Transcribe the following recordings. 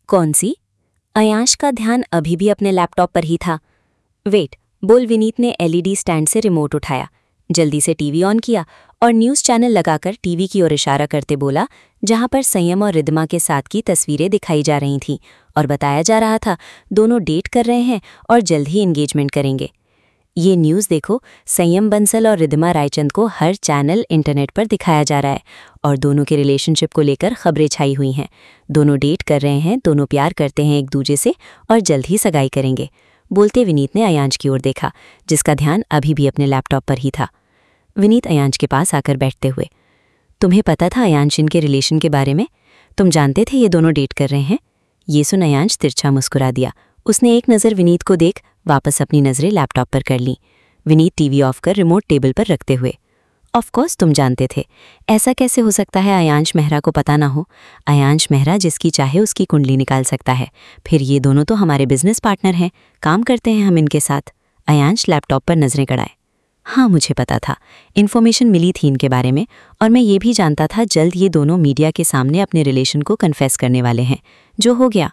कौन सी? अयांश का ध्यान अभी भी अपने लैपटॉप पर ही था। वेट, बोल विनीत ने एलईडी स्टैंड से रिमोट उठाया, जल्दी से टीवी ऑन किया और न्यूज़ चैनल लगाकर टीवी की ओर इशारा करते बोला, जहां पर संयम और रिद्धिमा के साथ की तस्वीरें दिखाई जा रही थीं और बताया जा रहा था दोनों डेट कर रहे हैं और जल्द ही एंगेजमेंट करेंगे। ये न्यूज़ देखो, संयम बंसल और रिद्धिमा रायचंद को हर चैनल इंटरनेट पर दिखाया जा रहा है और दोनों के रिलेशनशिप को लेकर खबरें छाई हुई हैं। दोनों डेट कर रहे हैं, दोनों प्यार करते हैं एक दूजे से और जल्द ही सगाई करेंगे। बोलते विनीत ने अयांश की ओर देखा, जिसका ध्यान अभी भी अपने लैपटॉप पर ही था। विनीत अयांश के पास आकर बैठते हुए, तुम्हें पता था अयांश इनके रिलेशन के बारे में? तुम जानते थे ये दोनों डेट कर रहे हैं? ये सुन अयांश तिरछा मुस्कुरा दिया। उसने एक नज़र विनीत को देख वापस अपनी नज़रें लैपटॉप पर कर लीं। विनीत टीवी ऑफ कर रिमोट टेबल पर रखते हुए, ऑफ कोर्स तुम जानते थे। ऐसा कैसे हो सकता है अयांश मेहरा को पता ना हो? अयांश मेहरा जिसकी चाहे उसकी कुंडली निकाल सकता है। फिर ये दोनों तो हमारे बिजनेस पार्टनर हैं, काम करते हैं हम इनके साथ। अयांश लैपटॉप पर नज़रें गड़ाए। हाँ, मुझे पता था, इन्फॉर्मेशन मिली थी इनके बारे में और मैं ये भी जानता था जल्द ये दोनों मीडिया के सामने अपने रिलेशन को कन्फेस करने वाले हैं। जो हो गया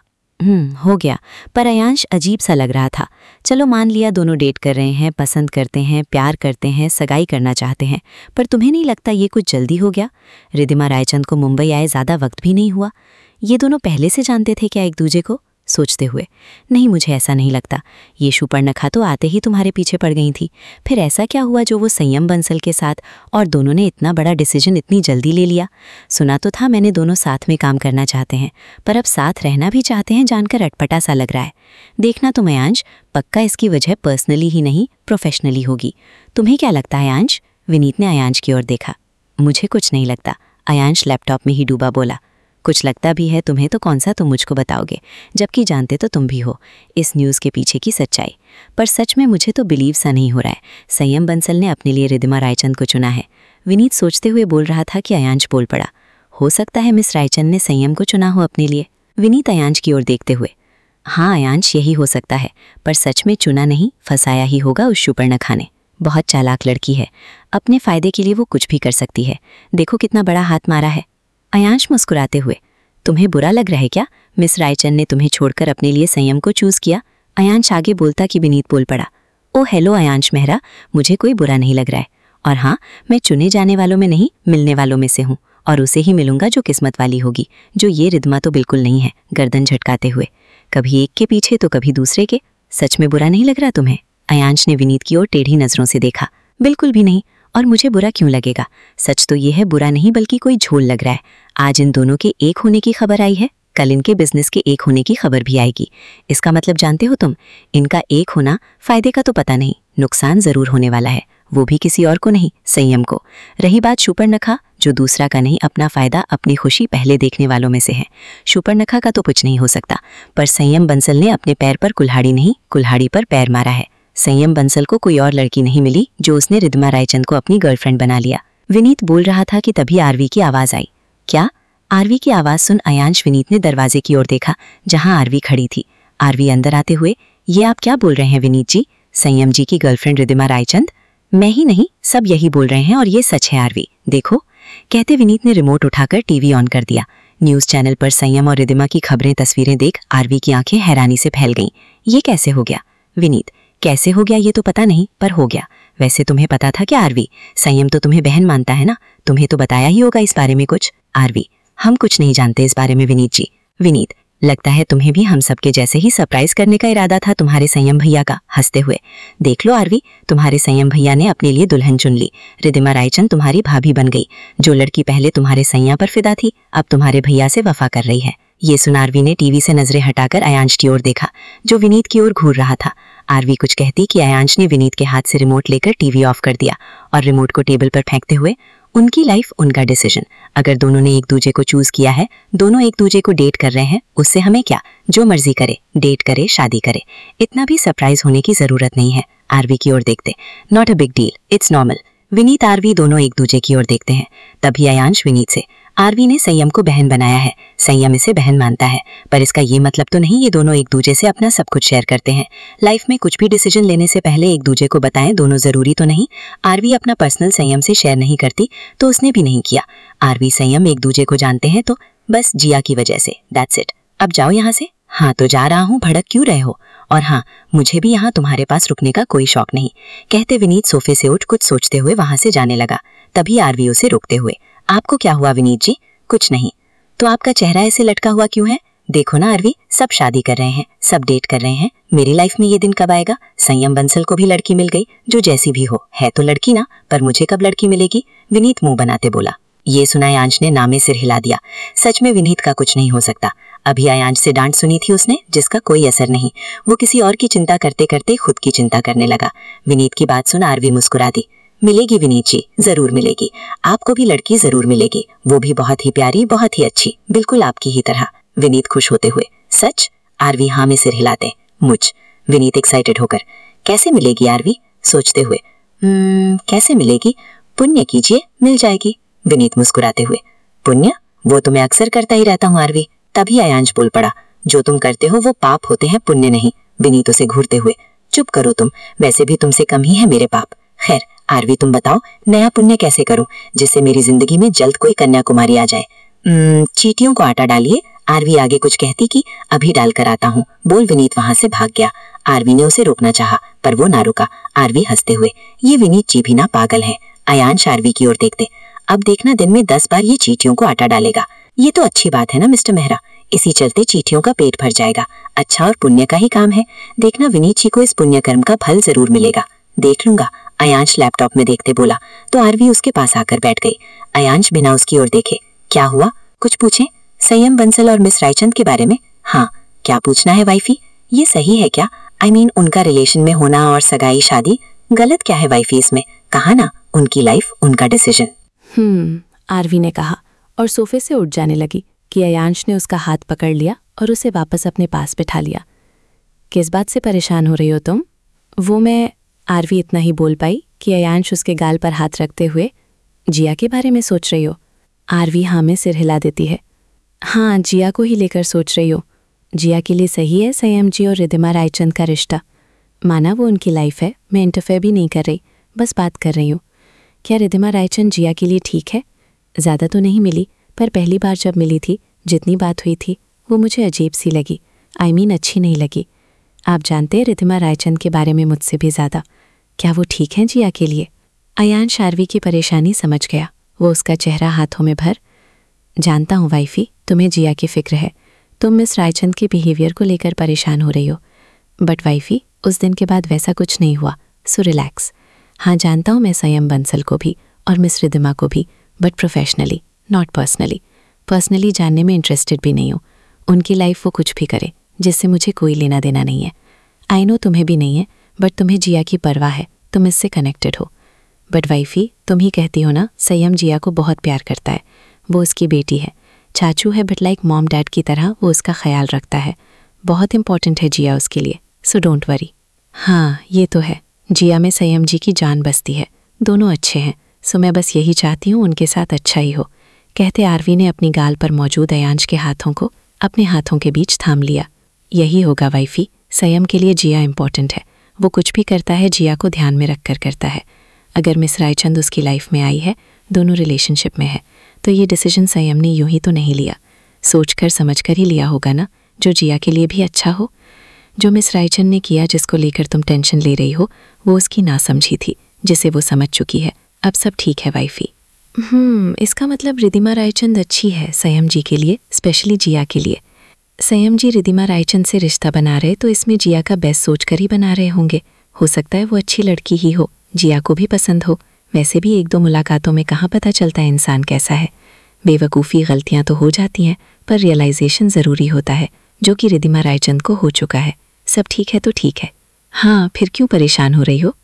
हो गया, पर अयांश अजीब सा लग रहा था। चलो मान लिया दोनों डेट कर रहे हैं, पसंद करते हैं, प्यार करते हैं, सगाई करना चाहते हैं, पर तुम्हें नहीं लगता ये कुछ जल्दी हो गया? रिद्धिमा रायचंद को मुंबई आए ज़्यादा वक्त भी नहीं हुआ। ये दोनों पहले से जानते थे क्या एक दूजे को? सोचते हुए, नहीं, मुझे ऐसा नहीं लगता। ये शूर्पणखा तो आते ही तुम्हारे पीछे पड़ गई थी। फिर ऐसा क्या हुआ जो वो संयम बंसल के साथ और दोनों ने इतना बड़ा डिसीजन इतनी जल्दी ले लिया? सुना तो था मैंने दोनों साथ में काम करना चाहते हैं, पर अब साथ रहना भी चाहते हैं जानकर अटपटा सा लग रहा है। देखना तुम अयांश, पक्का इसकी वजह पर्सनली ही नहीं प्रोफेशनली होगी। तुम्हें क्या लगता है अयांश? विनीत ने अयांश की ओर देखा। मुझे कुछ नहीं लगता, अयांश लैपटॉप में ही डूबा बोला। कुछ लगता भी है तुम्हें तो कौन सा तुम मुझको बताओगे, जबकि जानते तो तुम भी हो इस न्यूज़ के पीछे की सच्चाई। पर सच में मुझे तो बिलीव सा नहीं हो रहा है। संयम बंसल ने अपने लिए रिद्धिमा रायचंद को चुना है। विनीत सोचते हुए बोल रहा था कि अयांश बोल पड़ा, हो सकता है मिस रायचंद ने संयम को चुना हो अपने लिए। विनीत अयांश की ओर देखते हुए, हाँ अयांश, यही हो सकता है, पर सच में चुना नहीं, फंसाया ही होगा उस शूर्पणखा ने। बहुत चालाक लड़की है, अपने फायदे के लिए वो कुछ भी कर सकती है। देखो कितना बड़ा हाथ मारा है। अयांश मुस्कुराते हुए, तुम्हें बुरा लग रहा है क्या मिस रायचंद ने तुम्हें छोड़कर अपने लिए संयम को चूज किया? अयांश आगे बोलता कि विनीत बोल पड़ा, ओ हेलो अयांश मेहरा, मुझे कोई बुरा नहीं लग रहा है। और हाँ, मैं चुने जाने वालों में नहीं, मिलने वालों में से हूँ और उसे ही मिलूंगा जो किस्मत वाली होगी। जो ये रिद्धिमा तो बिल्कुल नहीं है। गर्दन झटकाते हुए, कभी एक के पीछे तो कभी दूसरे के। सच में बुरा नहीं लग रहा तुम्हें? अयांश ने विनीत की ओर टेढ़ी नजरों से देखा। बिल्कुल भी नहीं, और मुझे बुरा क्यों लगेगा? सच तो ये है बुरा नहीं बल्कि कोई झोल लग रहा है। आज इन दोनों के एक होने की खबर आई है, कल इनके बिजनेस के एक होने की खबर भी आएगी। इसका मतलब जानते हो तुम, इनका एक होना फायदे का तो पता नहीं, नुकसान जरूर होने वाला है, वो भी किसी और को नहीं, संयम को। रही बात शूर्पणखा, जो दूसरा का नहीं, अपना फायदा अपनी खुशी पहले देखने वालों में से है। शूर्पणखा का तो कुछ नहीं हो सकता, पर संयम बंसल ने अपने पैर पर कुल्हाड़ी नहीं, कुल्हाड़ी पर पैर मारा है। संयम बंसल को कोई और लड़की नहीं मिली जो उसने रिद्धिमा रायचंद को अपनी गर्लफ्रेंड बना लिया। विनीत बोल रहा था कि तभी आरवी की आवाज आई। क्या? आरवी की आवाज सुन अयांश विनीत ने दरवाजे की ओर देखा, जहां आरवी खड़ी थी। आरवी अंदर आते हुए, ये आप क्या बोल रहे हैं विनीत जी? संयम जी की गर्लफ्रेंड रिद्धिमा रायचंद? मैं ही नहीं, सब यही बोल रहे हैं और ये सच है आरवी, देखो। कहते विनीत ने रिमोट उठाकर टीवी ऑन कर दिया। न्यूज चैनल पर संयम और रिद्धिमा की खबरें तस्वीरें देख आरवी की आंखें हैरानी से फैल गईं। ये कैसे हो गया? विनीत, कैसे हो गया ये तो पता नहीं, पर हो गया। वैसे तुम्हें पता था क्या आरवी? संयम तो तुम्हें बहन मानता है ना, तुम्हें तो बताया ही होगा इस बारे में कुछ। आरवी, हम कुछ नहीं जानते इस बारे में विनीत जी। विनीत, लगता है तुम्हें भी हम सबके जैसे ही सरप्राइज करने का इरादा था तुम्हारे संयम भैया का। हंसते हुए, देख लो आरवी, तुम्हारे संयम भैया ने अपने लिए दुल्हन चुन ली। रिद्धिमा रायचंद तुम्हारी भाभी बन गई। जो लड़की पहले तुम्हारे सैया पर फिदा थी, अब तुम्हारे भैया से वफा कर रही है। ये सुन आरवी ने टीवी से नजरें हटाकर अयांश की ओर देखा, जो विनीत की ओर घूर रहा था। आरवी कुछ कहती कि अयांश ने विनीत के हाथ से रिमोट लेकर टीवी ऑफ कर दिया और रिमोट को टेबल पर फेंकते हुए, उनकी लाइफ उनका डिसीजन। अगर दोनों ने एक दूजे को चूज किया है, दोनों एक दूजे को डेट कर रहे हैं, उससे हमें क्या, जो मर्जी करे, डेट करे, शादी करे, इतना भी सरप्राइज होने की जरूरत नहीं है। आरवी की ओर देखते, not a big deal, it's normal. Vineet Aarvi दोनों एक दूजे की ओर देखते हैं। तभी अयांश विनीत से, आरवी ने संयम को बहन बनाया है, संयम इसे बहन मानता है, पर इसका ये मतलब तो नहीं ये दोनों एक दूजे से अपना सब कुछ शेयर करते हैं। लाइफ में कुछ भी डिसीजन लेने से पहले एक दूजे को बताएं, दोनों जरूरी तो नहीं। आरवी अपना पर्सनल संयम से शेयर नहीं करती, तो उसने भी नहीं किया। आरवी संयम एक दूजे को जानते हैं तो बस जिया की वजह से, दैट्स इट। अब जाओ यहाँ से। हाँ तो जा रहा हूँ, भड़क क्यों रहे हो? और हाँ, मुझे भी यहाँ तुम्हारे पास रुकने का कोई शौक नहीं, कहते विनीत सोफे से उठ कुछ सोचते हुए वहां से जाने लगा। तभी आरवी उसे रोकते हुए, आपको क्या हुआ विनीत जी? कुछ नहीं। तो आपका चेहरा ऐसे लटका हुआ क्यों है? देखो ना आरवी, सब शादी कर रहे हैं, सब डेट कर रहे हैं, मेरी लाइफ में ये दिन कब आएगा? संयम बंसल को भी लड़की मिल गई, जो जैसी भी हो, है तो लड़की ना, पर मुझे कब लड़की मिलेगी? विनीत मुंह बनाते बोला। ये सुना आयांश ने नामे सिर हिला दिया। सच में विनीत का कुछ नहीं हो सकता। अभी आयांश से डांट सुनी थी उसने, जिसका कोई असर नहीं। वो किसी और की चिंता करते करते खुद की चिंता करने लगा। विनीत की बात सुन आरवी मुस्कुरा दी। मिलेगी विनीत जी, जरूर मिलेगी, आपको भी लड़की जरूर मिलेगी, वो भी बहुत ही प्यारी, बहुत ही अच्छी, बिल्कुल आपकी ही तरह। विनीत खुश होते हुए, सच? आरवी हाँ में सिर हिलाते। मुझ। विनीत एक्साइटेड होकर, कैसे मिलेगी आरवी? सोचते हुए, कैसे मिलेगी? पुण्य कीजिए, मिल जाएगी। विनीत मुस्कुराते हुए, पुण्य? वो तो मैं अक्सर करता ही रहता हूँ आरवी। तभी आयांश बोल पड़ा, जो तुम करते हो वो पाप होते हैं, पुण्य नहीं। विनीत उसे घूरते हुए, चुप करो तुम, वैसे भी तुमसे कम ही है मेरे पाप। खैर आरवी तुम बताओ, नया पुण्य कैसे करूं जिससे मेरी जिंदगी में जल्द कोई कन्याकुमारी आ जाए? चींटियों को आटा डालिए। आरवी आगे कुछ कहती कि अभी डाल कर आता हूँ, बोल विनीत वहां से भाग गया। आरवी ने उसे रोकना चाहा, पर वो ना रुका। आरवी हंसते हुए, ये विनीत जी भी ना पागल है। आयांश आरवी की ओर देखते, अब देखना दिन में 10 बार ये चींटियों को आटा डालेगा। ये तो अच्छी बात है ना मिस्टर मेहरा, इसी चलते चींटियों का पेट भर जाएगा। अच्छा और पुण्य का ही काम है, देखना विनीत जी को इस पुण्य कर्म का फल जरूर मिलेगा। देख लूंगा, आयांश लैपटॉप में देखते बोला। तो आरवी उसके पास आकर बैठ गई। आयांश बिना उसकी ओर देखे, क्या हुआ, कुछ पूछे? संयम बंसल और मिस रायचंद के बारे में? हाँ, क्या पूछना है वाइफी? ये सही है क्या? I mean, उनका रिलेशन में होना और सगाई शादी, गलत क्या है वाइफी इसमें? कहा ना, उनकी लाइफ उनका डिसीजन। आरवी ने कहा और सोफे से उठ जाने लगी कि आयांश ने उसका हाथ पकड़ लिया और उसे वापस अपने पास बिठा लिया। किस बात से परेशान हो रही हो तुम? वो मैं, आरवी इतना ही बोल पाई कि आयांश उसके गाल पर हाथ रखते हुए, जिया के बारे में सोच रही हो? आरवी हाँ में सिर हिला देती है। हाँ, जिया को ही लेकर सोच रही हो। जिया के लिए सही है संयम जी और रिद्धिमा रायचंद का रिश्ता। माना वो उनकी लाइफ है, मैं इंटरफेयर भी नहीं कर रही, बस बात कर रही हूँ। क्या रिद्धिमा रायचंद जिया के लिए ठीक है? ज़्यादा तो नहीं मिली, पर पहली बार जब मिली थी, जितनी बात हुई थी, वो मुझे अजीब सी लगी। I mean, अच्छी नहीं लगी। आप जानते हैं रिद्धिमा रायचंद के बारे में मुझसे भी ज़्यादा। क्या वो ठीक हैं जिया के लिए? आयांश आरवी की परेशानी समझ गया। वो उसका चेहरा हाथों में भर, जानता हूँ वाइफी, तुम्हें जिया की फिक्र है, तुम मिस रायचंद के बिहेवियर को लेकर परेशान हो रही हो, बट वाइफी उस दिन के बाद वैसा कुछ नहीं हुआ, सो रिलैक्स। हाँ जानता हूँ मैं संयम बंसल को भी और मिस रिद्धिमा को भी, but professionally, not personally. Personally जानने में इंटरेस्टेड भी नहीं हूँ। उनकी लाइफ वो कुछ भी करे, जिससे मुझे कोई लेना देना नहीं है। आई नो तुम्हें भी नहीं है, बट तुम्हें जिया की परवाह है, तुम इससे कनेक्टेड हो। बट वाइफी तुम ही कहती हो ना, संयम जिया को बहुत प्यार करता है, वो उसकी बेटी है, चाचू है, बट लाइक मॉम डैड की तरह वो उसका ख्याल रखता है। बहुत इंपॉर्टेंट है जिया उसके लिए, सो डोंट वरी। हाँ ये तो है, जिया में संयम जी की जान बसती है, दोनों अच्छे हैं, सो मैं बस यही चाहती हूँ उनके साथ अच्छा ही हो, कहते आरवी ने अपनी गाल पर मौजूद आयांश के हाथों को अपने हाथों के बीच थाम लिया। यही होगा वाइफी, संयम के लिए जिया इंपॉर्टेंट है, वो कुछ भी करता है जिया को ध्यान में रख कर करता है। अगर मिस रायचंद उसकी लाइफ में आई है, दोनों रिलेशनशिप में है, तो ये डिसीजन संयम ने यूं ही तो नहीं लिया, सोच कर समझ कर ही लिया होगा ना, जो जिया के लिए भी अच्छा हो। जो मिस रायचंद ने किया, जिसको लेकर तुम टेंशन ले रही हो, वो उसकी नासमझी थी, जिसे वो समझ चुकी है। अब सब ठीक है वाइफी। इसका मतलब रिद्धिमा रायचंद अच्छी है संयम जी के लिए, स्पेशली जिया के लिए। संयम जी रिद्धिमा रायचंद से रिश्ता बना रहे तो इसमें जिया का बेस्ट सोच कर ही बना रहे होंगे। हो सकता है वो अच्छी लड़की ही हो, जिया को भी पसंद हो। वैसे भी 1-2 मुलाकातों में कहाँ पता चलता है इंसान कैसा है। बेवकूफ़ी गलतियाँ तो हो जाती हैं, पर रियलाइजेशन ज़रूरी होता है, जो कि रिद्धिमा रायचंद को हो चुका है। सब ठीक है तो ठीक है। हाँ फिर क्यों परेशान हो रही हो?